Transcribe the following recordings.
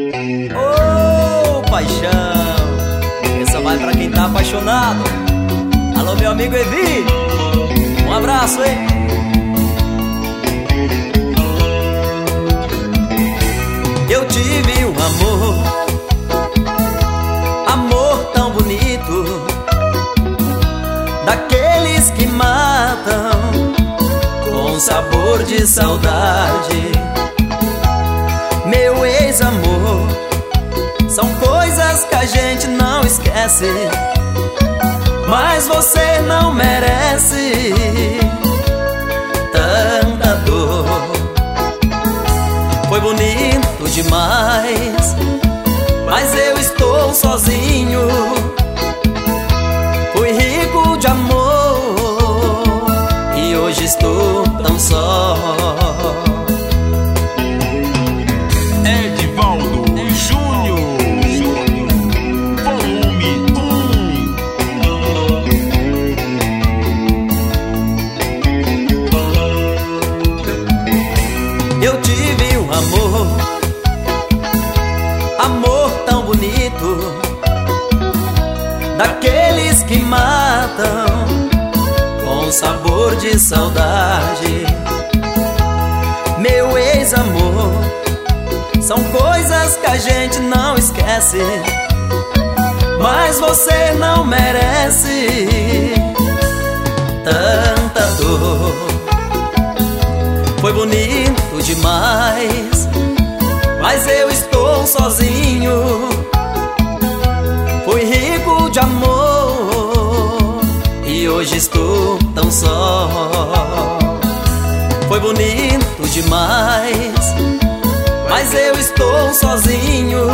Ô, paixão, essa vai pra quem tá apaixonado. Alô, meu amigo Evi, um abraço, hein? Eu tive um amor tão bonito, daqueles que matam com sabor de saudade. Meu ex-amor, são coisas que a gente não esquece, mas você não merece tanta dor. Foi bonito demais, mas eu estou sozinho. Fui rico de amor e hoje estou tão só. Edivaldo Júnior, volume 1. Eu tive um amor tão bonito, daqueles que matam com sabor de saudade. Meu ex-amor, são coisas que a gente não esquece, mas você não merece tanta dor. Foi bonito demais, mas eu estou sozinho. Fui rico de amor e hoje estou tão só. Foi bonito demais, mas eu estou sozinho.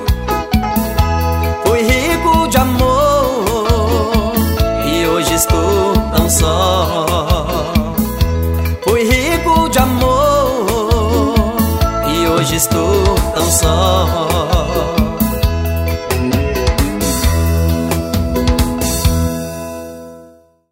Fui rico de amor e hoje estou tão só. Fui rico de amor e hoje estou tão só.